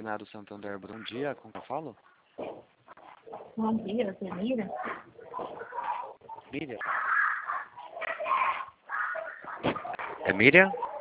Magnado Santander, bom dia, com quem eu falo? Bom dia, você é Mira? Miriam? É Miriam?